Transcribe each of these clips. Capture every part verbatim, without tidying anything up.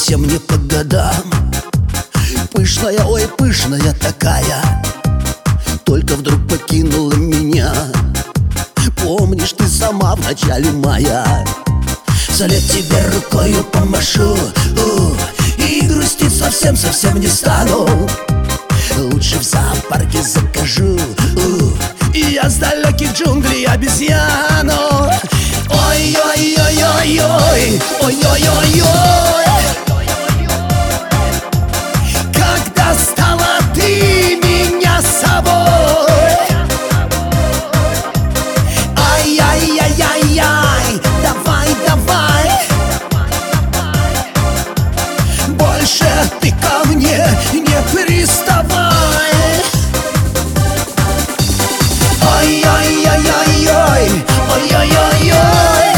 совсем не по годам. Пышная, ой, пышная такая, только вдруг покинула меня. Помнишь, ты сама в начале мая. Вслед тебе рукою помашу, у, и грустить совсем-совсем не стану. Лучше в зоопарке закажу, у, и я с далеких джунглей обезьяну. Ой-ой-ой-ой-ой, ой-ой-ой-ой. Когда стала ты меня собой, ай-яй-яй-яй-яй, давай-давай, больше ты ко мне не приставай. Ой-ой-ой-ой-ой, ой-ой-ой-ой.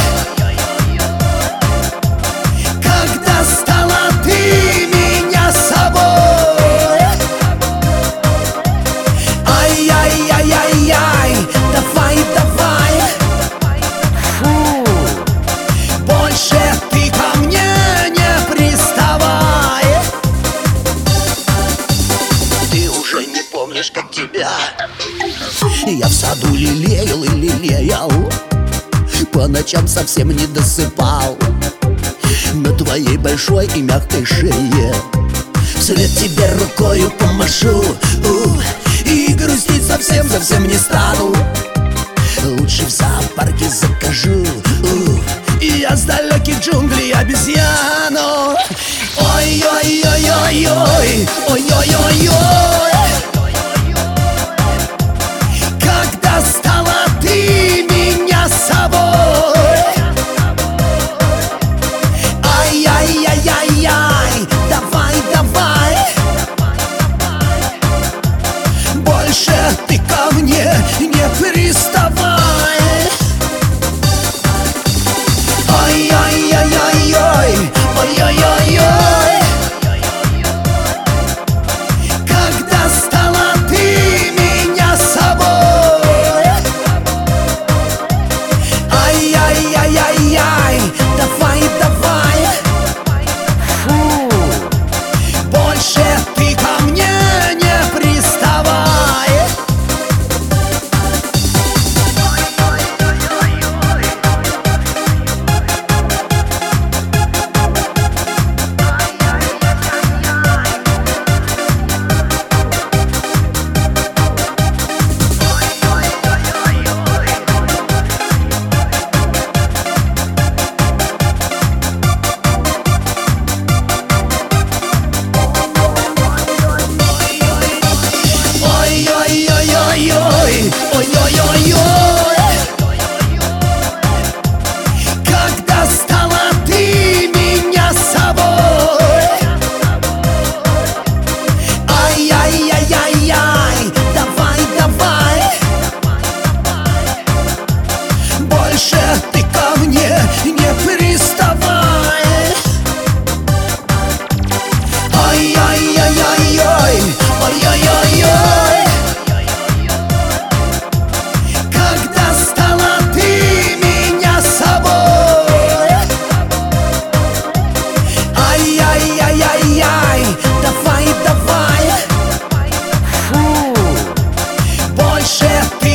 Когда стала ты меня собой, ай-яй-яй-яй-яй, давай-давай, больше ты ко мне не приставай. Ты уже не помнишь, как тебя я в саду лелеял и лелеял, по ночам совсем не досыпал на твоей большой и мягкой шее. Вслед тебе рукою помашу, у, и грустить совсем-совсем не стану. Лучше в зоопарке закажу, у, и я с далеких джунглей обезьяну. Ой-ой-ой-ой-ой, ой-ой-ой-ой. Когда стала ты меня собой, ай-яй-яй-яй-яй, давай-давай, больше ты ко мне не приставай. Ай-яй-яй-яй-яй, ой-ой-ой-ой. Когда стала ты меня собой, ай-яй-яй-яй-яй, давай-давай, больше ты ко мне не приставай. Ой-ой-ой-ой, когда стала ты меня собой, ай-яй-яй-яй-яй, давай-давай, больше ты ко мне не приставай. Ай-яй-яй-яй-яй, ой-ой-ой-ой. Ай-яй-яй-яй-яй, давай-давай, больше ты